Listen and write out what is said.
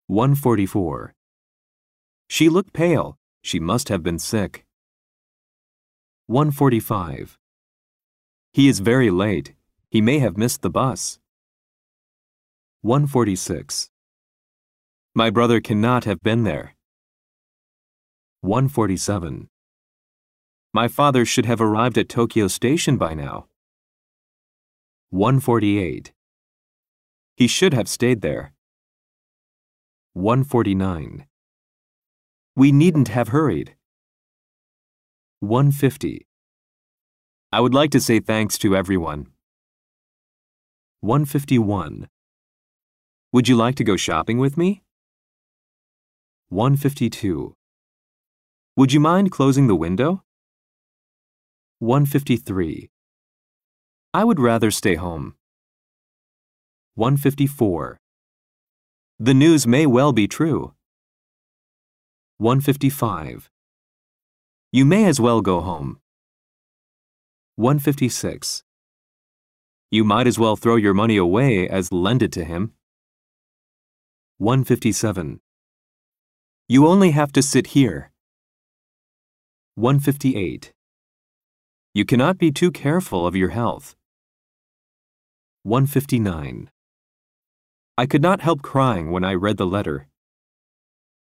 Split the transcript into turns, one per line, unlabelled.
144. She looked pale. She must have been sick. 145. He is very late. He may have missed the bus. 146. My brother cannot have been there. 147. My father should have arrived at Tokyo Station by now. 148. He should have stayed there. 149. We needn't have hurried. 150. I would like to say thanks to everyone. 151. Would you like to go shopping with me? 152. Would you mind closing the window? 153. I would rather stay home. 154. The news may well be true. 155. You may as well go home. 156. You might as well throw your money away as lend it to him. 157. You only have to sit here. 158. You cannot be too careful of your health. 159. I could not help crying when I read the letter.